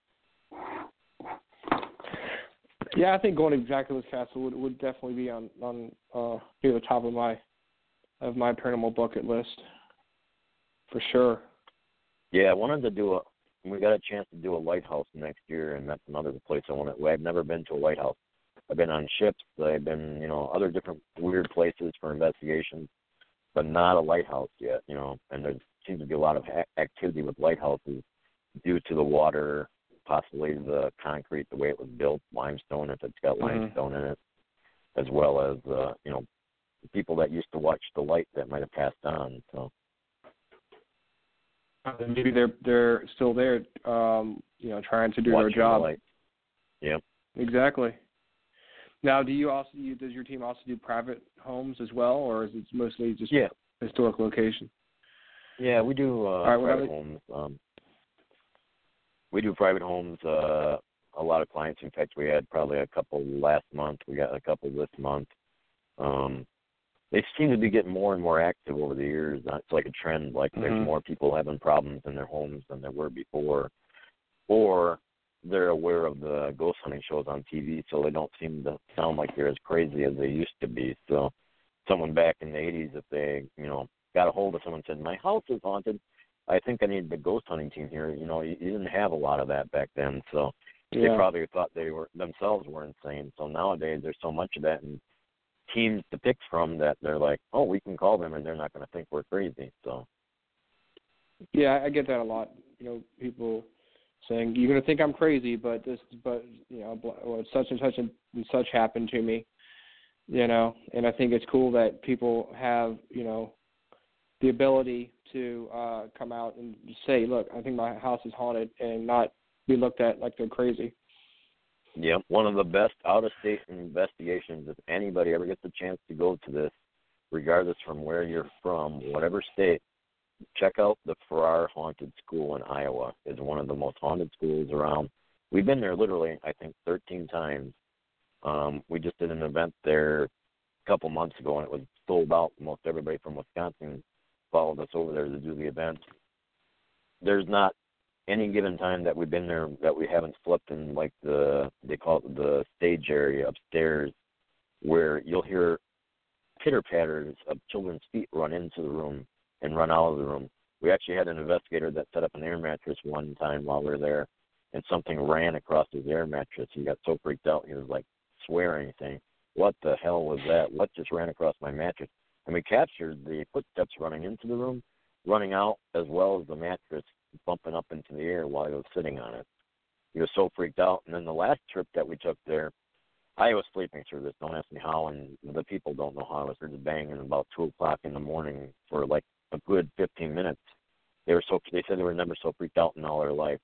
B: Yeah, I think going to Dracula's castle would, would definitely be on on uh, near the top of my of my paranormal bucket list, for sure.
C: Yeah, I wanted to do a. We got a chance to do a lighthouse next year, and that's another place I want to. I've never been to a lighthouse. I've been on ships. I've been, you know, other different weird places for investigations, but not a lighthouse yet. You know, and there seems to be a lot of ha- activity with lighthouses due to the water, possibly the concrete, the way it was built, limestone if it's got
B: Mm-hmm.
C: limestone in it, as well as uh, you know, people that used to watch the light that might have passed on. So.
B: Maybe they're they're still there, um, you know, trying to do
C: Watching
B: their job.
C: The light. Yep.
B: Exactly. Now, do you also you, does your team also do private homes as well, or is it mostly just
C: yeah.
B: historic location?
C: Yeah, we do uh,
B: right,
C: private
B: well,
C: homes. Um, we do private homes. Uh, a lot of clients. In fact, we had probably a couple last month. We got a couple this month. Um, they seem to be getting more and more active over the years. It's like a trend. Like
B: mm-hmm.
C: there's more people having problems in their homes than there were before, or they're aware of the ghost hunting shows on T V, so they don't seem to sound like they're as crazy as they used to be. So, someone back in the eighties, if they, you know, got a hold of someone and said, "My house is haunted," I think I need the ghost hunting team here. You know, you, you didn't have a lot of that back then, so
B: yeah.
C: they probably thought they were themselves were insane. So nowadays, there's so much of that, and teams to pick from that they're like, oh, we can call them and they're not going to think we're crazy. So
B: yeah, I get that a lot. You know, people saying you're going to think I'm crazy, but this, but you know, well, such and such and such happened to me. You know, and I think it's cool that people have, you know, the ability to uh, come out and say, look, I think my house is haunted, and not be looked at like they're crazy.
C: Yeah, one of the best out-of-state investigations, if anybody ever gets a chance to go to this, regardless from where you're from, whatever state, check out the Farrar Haunted School in Iowa. It's one of the most haunted schools around. We've been there literally, I think, thirteen times. Um, we just did an event there a couple months ago, and it was sold out. Most everybody from Wisconsin followed us over there to do the event. There's not any given time that we've been there that we haven't slept in, like the, they call it the stage area upstairs, where you'll hear pitter-patters of children's feet run into the room and run out of the room. We actually had an investigator that set up an air mattress one time while we were there, and something ran across his air mattress. He got so freaked out, he was like swearing, saying, what the hell was that? What just ran across my mattress? And we captured the footsteps running into the room, running out, as well as the mattress bumping up into the air while he was sitting on it. He was so freaked out. And then the last trip that we took there, I was sleeping through this. Don't ask me how, and the people don't know how. I was heard it banging about two o'clock in the morning for like a good fifteen minutes. They were so they said they were never so freaked out in all their life.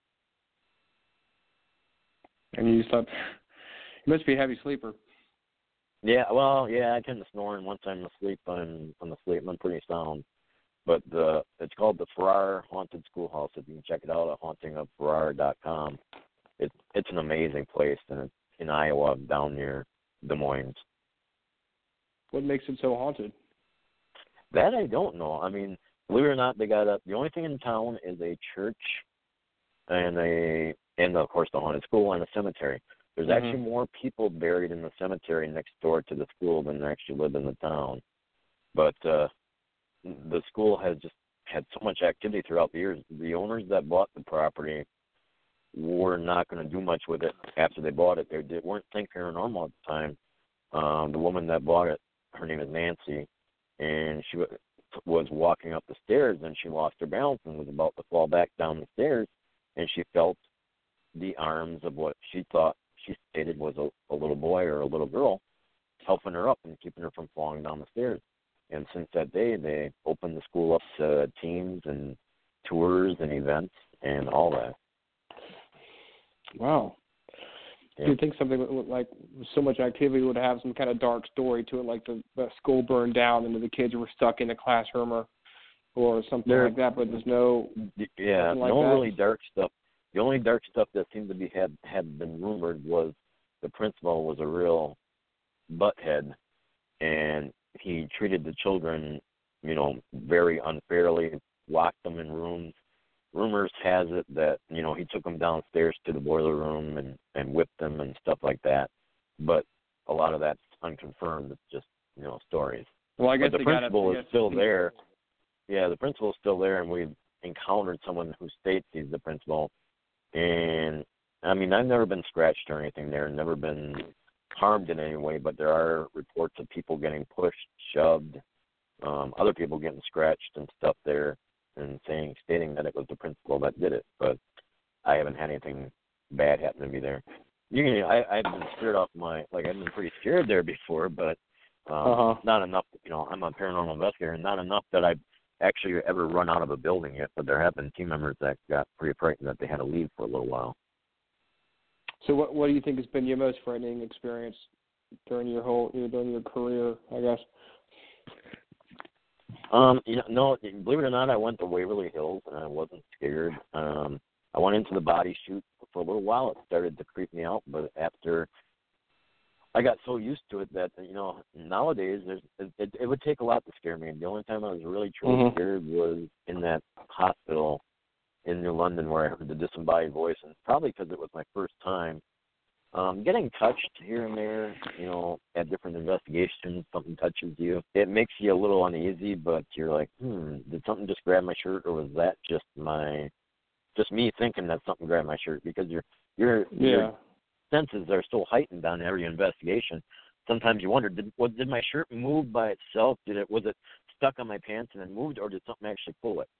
B: And you slept. You must be a heavy sleeper.
C: Yeah, well, yeah, I tend to snore, and once I'm asleep, I'm I'm asleep. I'm pretty sound. But the it's called the Farrar Haunted Schoolhouse. If you can check it out at haunting of farrar dot com. It's it's an amazing place, and it's in Iowa, down near Des Moines.
B: What makes it so haunted?
C: That I don't know. I mean, believe it or not, they got a, the only thing in town is a church and a and of course the haunted school and a cemetery. There's
B: mm-hmm.
C: actually more people buried in the cemetery next door to the school than actually live in the town. But uh, the school has just had so much activity throughout the years. The owners that bought the property were not going to do much with it after they bought it. They did, weren't think paranormal at the time. Um, the woman that bought it, her name is Nancy, and she w- was walking up the stairs, and she lost her balance and was about to fall back down the stairs, and she felt the arms of what she thought she stated was a, a little boy or a little girl helping her up and keeping her from falling down the stairs. And since that day, they opened the school up to teams and tours and events and all that.
B: Wow.
C: Yeah.
B: Do you think something like so much activity would have some kind of dark story to it, like the, the school burned down and the kids were stuck in the classroom or or something there, like that, but there's no...
C: Yeah,
B: like
C: no
B: that?
C: really dark stuff. The only dark stuff that seemed to be had, had been rumored was the principal was a real butthead, and he treated the children, you know, very unfairly, locked them in rooms. Rumors has it that, you know, he took them downstairs to the boiler room and, and whipped them and stuff like that. But a lot of that's unconfirmed. It's just, you know, stories.
B: Well, I guess
C: but the
B: they
C: principal
B: gotta,
C: is still there. Yeah, the principal is still there, and we've encountered someone who states he's the principal. And, I mean, I've never been scratched or anything there, never been harmed in any way, but there are reports of people getting pushed, shoved, um, other people getting scratched and stuff there, and saying, stating that it was the principal that did it. But I haven't had anything bad happen to me there. You know, I, I've been scared off my, like, I've been pretty scared there before, but um,
B: uh-huh.
C: not enough, you know, I'm a paranormal investigator, and not enough that I've actually ever run out of a building yet, but there have been team members that got pretty frightened that they had to leave for a little while.
B: So what what do you think has been your most frightening experience during your whole, you know, during your career, I guess?
C: Um, you know, no, believe it or not, I went to Waverly Hills and I wasn't scared. Um, I went into the body chute for a little while. It started to creep me out, but after I got so used to it that, you know, nowadays there's, it, it, it would take a lot to scare me. The only time I was really truly
B: mm-hmm.
C: scared was in that hospital in New London where I heard the disembodied voice, and probably because it was my first time. Um, getting touched here and there, you know, at different investigations, something touches you. It makes you a little uneasy, but you're like, hmm, did something just grab my shirt, or was that just my, just me thinking that something grabbed my shirt? Because your your
B: yeah.
C: your senses are so heightened on every investigation. Sometimes you wonder, did was did my shirt move by itself? Did it was it stuck on my pants and then moved, or did something actually pull it?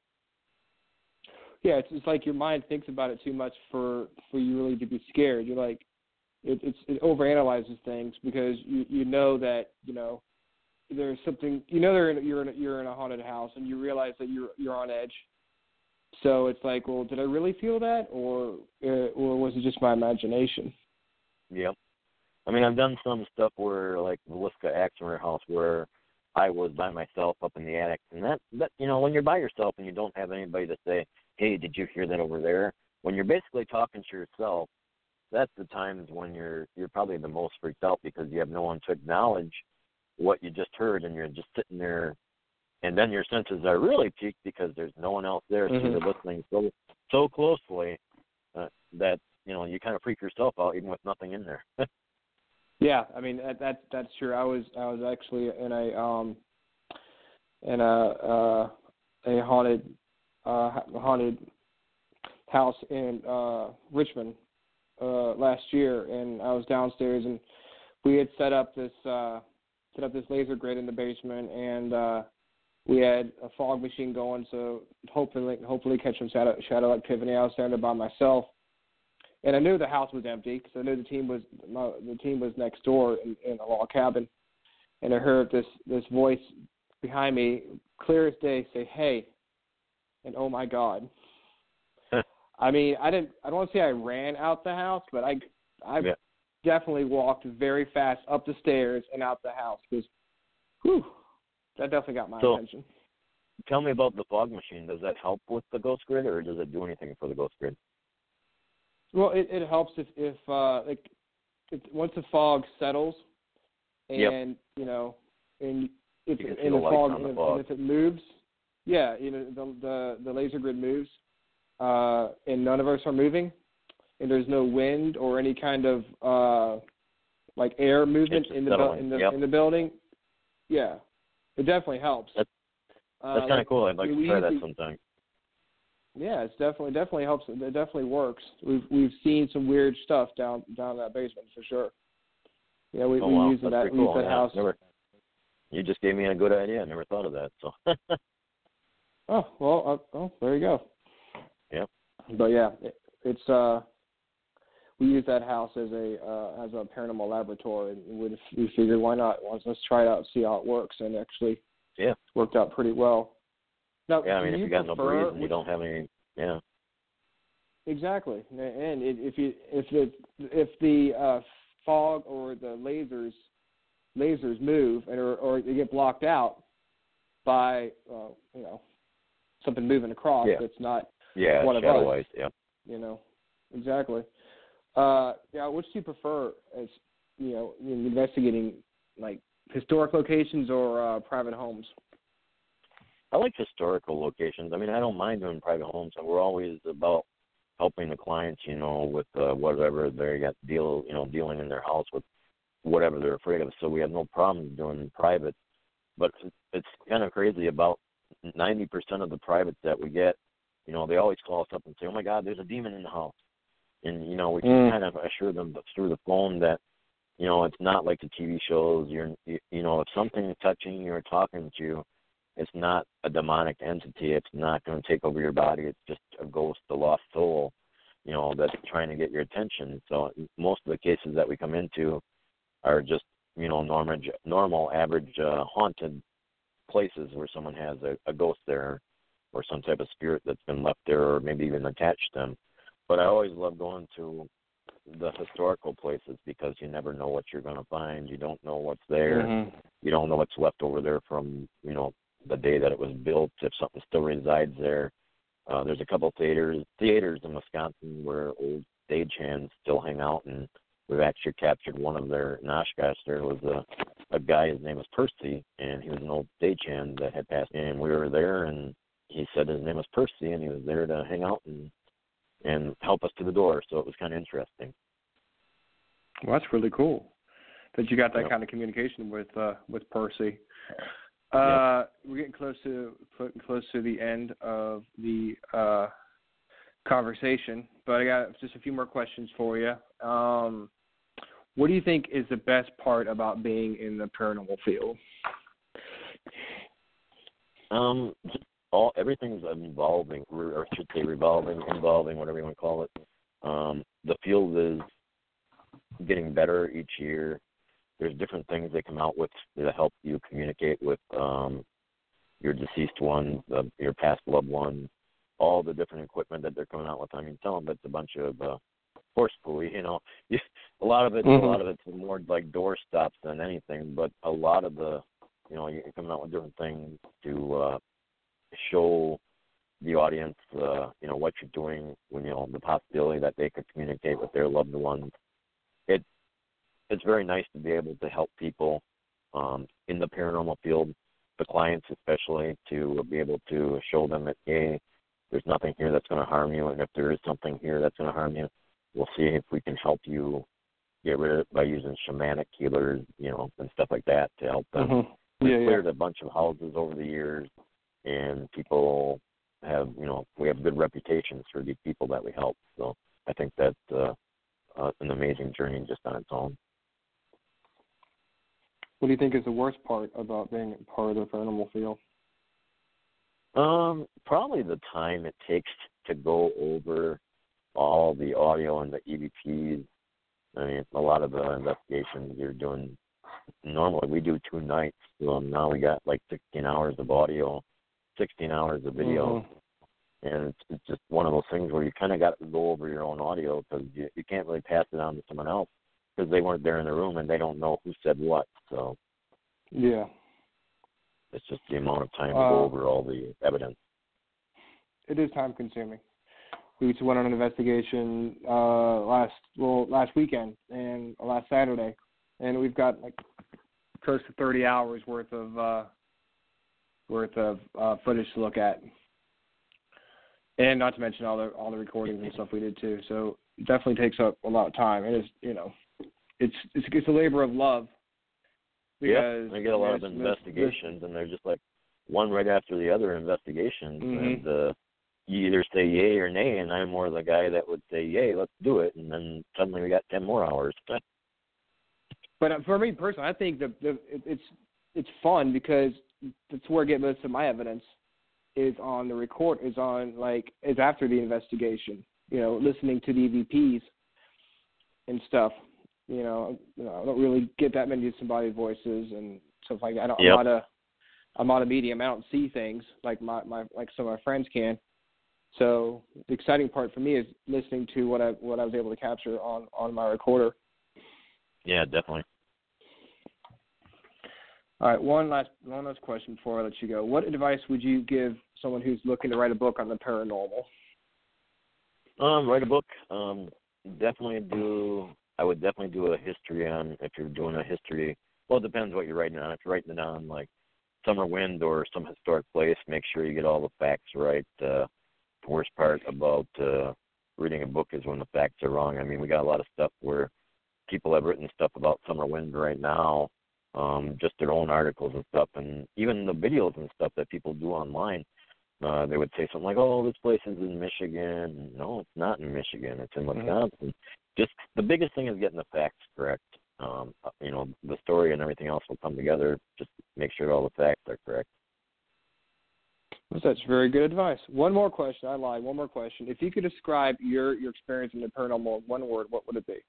B: Yeah, it's it's like your mind thinks about it too much for for you really to be scared. You're like, It, it's, it overanalyzes things because you, you know that, you know, there's something, you know, they're in, you're in a, you're in a haunted house and you realize that you're you're on edge. So it's like, well, did I really feel that, or uh, or was it just my imagination?
C: Yep. I mean, I've done some stuff where, like the Liska Axemer house, where I was by myself up in the attic, and that, that you know, when you're by yourself and you don't have anybody to say, hey, did you hear that over there? When you're basically talking to yourself, that's the times when you're you're probably the most freaked out, because you have no one to acknowledge what you just heard, and you're just sitting there, and then your senses are really peaked because there's no one else there,
B: mm-hmm.
C: so you're listening so so closely uh, that you know you kind of freak yourself out even with nothing in there.
B: Yeah, I mean that, that that's true. I was I was actually in a um in a uh, a haunted uh, haunted house in uh, Richmond. Uh, last year, and I was downstairs, and we had set up this uh, set up this laser grid in the basement, and uh, we had a fog machine going, so hopefully hopefully catch some shadow, shadow activity. I was standing by myself, and I knew the house was empty because I knew the team was my, the team was next door in, in a log cabin, and I heard this this voice behind me, clear as day, say, "Hey," and oh my God. I mean, I didn't. I don't want to say I ran out the house, but I I yeah. definitely walked very fast up the stairs and out the house because, whew. That definitely got my
C: so,
B: attention.
C: Tell me about the fog machine. Does that help with the ghost grid, or does it do anything for the ghost grid?
B: Well, it, it helps if, if uh, like, if, once the fog settles, and
C: yep.
B: you know, and if
C: you can
B: and
C: the,
B: the fog,
C: and
B: if,
C: fog.
B: and if it moves, yeah, you know, the the, the laser grid moves, uh, and none of us are moving, and there's no wind or any kind of uh, like air movement in the
C: settling.
B: in the
C: yep.
B: in the building, yeah. It definitely helps.
C: That's, that's
B: uh,
C: kind of
B: like,
C: cool. I'd like to try that
B: to,
C: sometime.
B: Yeah, it's definitely definitely helps. It definitely works. We've we've seen some weird stuff down down that basement for sure. Yeah, we
C: oh,
B: we
C: wow.
B: use that
C: that's
B: we
C: cool.
B: use that
C: yeah.
B: house.
C: Never, you just gave me a good idea. I never thought of that. So.
B: oh well, uh, oh there you go.
C: Yep.
B: But yeah, it, it's uh, we use that house as a uh, as a paranormal laboratory, and we we figured why not? Let's let's try it out and see how it works, and actually,
C: yeah,
B: worked out pretty well. Now,
C: yeah, I mean, if
B: you
C: you got
B: prefer,
C: no breeze and you don't have any, yeah.
B: Exactly, and if you if the if the uh, fog or the lasers lasers move and or, or they get blocked out by uh, you know something moving across
C: yeah.
B: that's not
C: yeah,
B: one of
C: shadow
B: us,
C: ice, yeah.
B: you know, exactly. Uh, yeah, which do you prefer as you know in investigating like historic locations or uh, private homes?
C: I like historical locations. I mean, I don't mind doing private homes. We're always about helping the clients, you know, with uh, whatever they got deal, you know, dealing in their house with whatever they're afraid of. So we have no problem doing private. But it's kind of crazy. About ninety percent of the privates that we get, you know, they always call us up and say, "Oh my God, there's a demon in the house," and you know, we can mm. kind of assure them through the phone that, you know, it's not like the T V shows. You're, you, you know, if something is touching you or talking to you, it's not a demonic entity. It's not going to take over your body. It's just a ghost, a lost soul, you know, that's trying to get your attention. So most of the cases that we come into are just, you know, normal, normal average uh, haunted places where someone has a, a ghost there or some type of spirit that's been left there or maybe even attached to them. But I always love going to the historical places because you never know what you're going to find. You don't know what's there.
B: Mm-hmm.
C: You don't know what's left over there from, you know, the day that it was built, if something still resides there. Uh, there's a couple of theaters theaters in Wisconsin where old stagehands still hang out, and we've actually captured one of their in Oshkosh. There was a, a guy, his name was Percy, and he was an old stagehand that had passed, and we were there, and he said his name was Percy, and he was there to hang out and and help us to the door, so it was kind of interesting.
B: Well, that's really cool that you got that
C: yep.
B: kind of communication with uh, with Percy. Uh, yep. We're getting close to close to the end of the uh, conversation, but I got just a few more questions for you. Um, what do you think is the best part about being in the paranormal field?
C: Um, all everything's evolving, or I should say revolving, involving, whatever you want to call it. Um, the field is getting better each year. There's different things they come out with that help you communicate with um, your deceased ones, uh, your past loved ones, all the different equipment that they're coming out with. I mean, tell them it's a bunch of uh, horse pulley, you know. a lot of it, mm-hmm. a lot of it's more like door stops than anything. But a lot of the, you know, you're coming out with different things to uh, show the audience, uh, you know, what you're doing. When you know the possibility that they could communicate with their loved ones. It It's very nice to be able to help people um, in the paranormal field, the clients especially, to be able to show them that, hey, there's nothing here that's going to harm you, and if there is something here that's going to harm you, we'll see if we can help you get rid of it by using shamanic healers, you know, and stuff like that to help them.
B: Mm-hmm.
C: We've
B: yeah,
C: cleared
B: yeah.
C: a bunch of houses over the years, and people have, you know, we have good reputations for the people that we help. So I think that's uh, uh, an amazing journey just on its own.
B: What do you think is the worst part about being part of the paranormal field?
C: Um, probably the time it takes to go over all the audio and the E V Ps. I mean, a lot of the investigations you're doing, normally we do two nights, so now we got like sixteen hours of audio, sixteen hours of video.
B: Mm-hmm.
C: And it's, it's just one of those things where you kind of got to go over your own audio because you, you can't really pass it on to someone else because they weren't there in the room and they don't know who said what. So
B: Yeah.
C: it's just the amount of time to
B: Uh,
C: go over all the evidence.
B: It is time consuming. We just went on an investigation uh, last well last weekend and last Saturday, and we've got like close to thirty hours worth of uh, worth of uh, footage to look at, and not to mention all the all the recordings and stuff we did too. So it definitely takes up a lot of time. It is, you know, it's it's, it's a labor of love. Because
C: yeah, I get a lot of
B: this,
C: investigations, this, and they're just like one right after the other investigations,
B: mm-hmm.
C: and uh, you either say yay or nay, and I'm more the guy that would say yay, let's do it, and then suddenly we got ten more hours.
B: But for me personally, I think the, the it, it's it's fun because that's where I get most of my evidence is on the record is on like is after the investigation. You know, listening to the E V Ps and stuff. You know, you know, I don't really get that many disembodied voices and stuff like that. I don't,
C: yep.
B: I'm not a I'm not a medium. I don't see things like my, my like some of my friends can. So the exciting part for me is listening to what I what I was able to capture on, on my recorder.
C: Yeah, definitely.
B: All right, one last one last question before I let you go. What advice would you give someone who's looking to write a book on the paranormal?
C: Um, write a book. Um, definitely do. I would definitely do a history on if you're doing a history. Well, it depends what you're writing on. If you're writing it on like Summer Wind or some historic place, make sure you get all the facts right. Uh, the worst part about uh, reading a book is when the facts are wrong. I mean, we got a lot of stuff where people have written stuff about Summer Wind right now, um, just their own articles and stuff, and even the videos and stuff that people do online. Uh, they would say something like, "Oh, this place is in Michigan." No, it's not in Michigan. It's in Wisconsin. Mm-hmm. Just the biggest thing is getting the facts correct. Um, you know, the story and everything else will come together. Just make sure all the facts are correct.
B: That's very good advice. One more question. I lied. One more question. If you could describe your, your experience in the paranormal in one word, what would it be?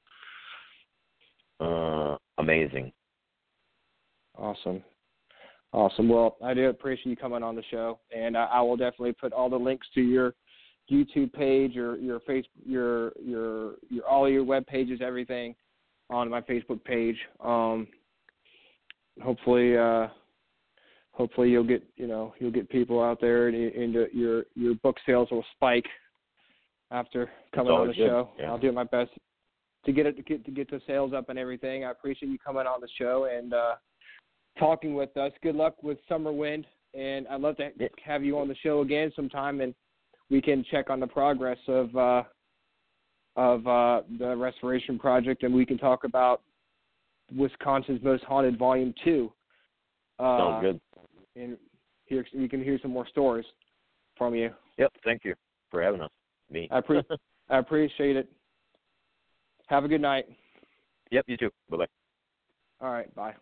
C: Uh, amazing.
B: Awesome. Awesome. Well, I do appreciate you coming on the show, and I, I will definitely put all the links to your YouTube page, your your face, your your your all your web pages, everything, on my Facebook page. Um, hopefully, uh, hopefully you'll get you know you'll get people out there, and, and your your book sales will spike after coming on the
C: good.
B: show.
C: Yeah.
B: I'll do my best to get it to get to get the sales up and everything. I appreciate you coming on the show and uh, talking with us. Good luck with Summer Wind, and I'd love to have you on the show again sometime, and we can check on the progress of uh, of uh, the restoration project, and we can talk about Wisconsin's Most Haunted Volume Two. Uh,
C: Sounds good.
B: And hear, we can hear some more stories from you.
C: Yep. Thank you for having us. Me.
B: I, pre- I appreciate it. Have a good night.
C: Yep. You too. Bye bye.
B: All right. Bye.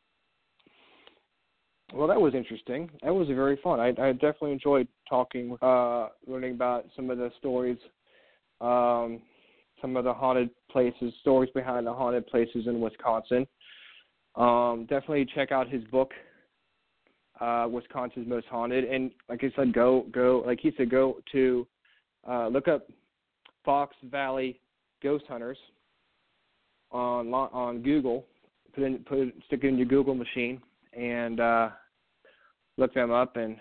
B: Well, that was interesting. That was very fun. I, I definitely enjoyed talking, uh, learning about some of the stories, um, some of the haunted places, stories behind the haunted places in Wisconsin. Um, definitely check out his book, uh, Wisconsin's Most Haunted. And like I said, go, go, like he said, go to, uh, look up Fox Valley Ghost Hunters on, on Google, put in, put it, stick it in your Google machine, and uh, look them up and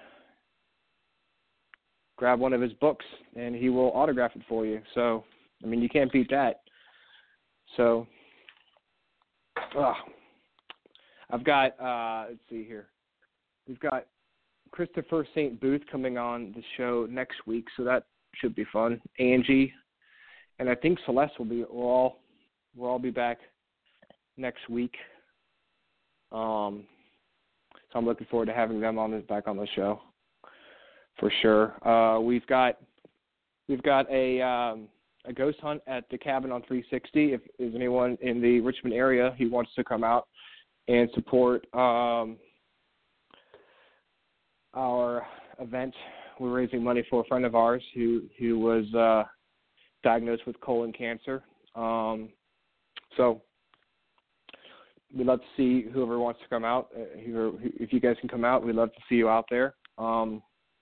B: grab one of his books, and he will autograph it for you. So, I mean, you can't beat that. So, uh, I've got, uh, let's see here. We've got Christopher Saint Booth coming on the show next week, so that should be fun. Angie, and I think Celeste will be, we'll all, we'll all be back next week. Um, So I'm looking forward to having them on this back on the show, for sure. Uh, we've got we've got a um, a ghost hunt at the cabin on three sixty. If is anyone in the Richmond area who wants to come out and support um, our event we're raising money for a friend of ours who who was uh, diagnosed with colon cancer. Um, so we'd love to see whoever wants to come out. Uh, who, if you guys can come out, we'd love to see you out there. Um,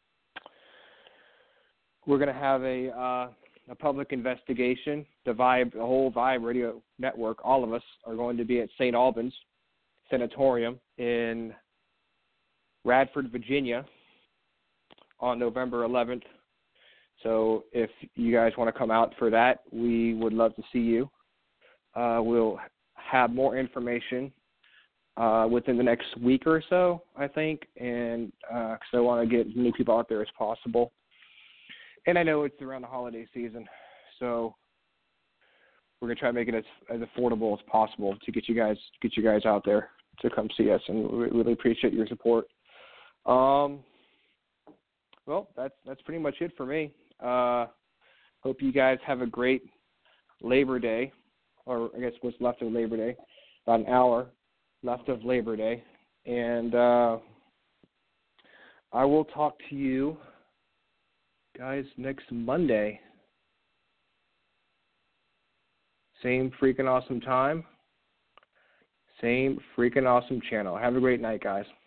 B: we're going to have a uh, a public investigation. The Vibe, the whole Vibe Radio Network, all of us are going to be at Saint Albans Sanatorium in Radford, Virginia, on November eleventh. So if you guys want to come out for that, we would love to see you. Uh, we'll have more information uh, within the next week or so, I think, and because uh, I want to get as many people out there as possible. And I know it's around the holiday season, so we're gonna try to make it as, as affordable as possible to get you guys get you guys out there to come see us, and we really appreciate your support. Um, well, that's that's pretty much it for me. Uh, hope you guys have a great Labor Day, or I guess what's left of Labor Day, about an hour left of Labor Day, and uh, I will talk to you guys next Monday. Same freaking awesome time, same freaking awesome channel. Have a great night, guys.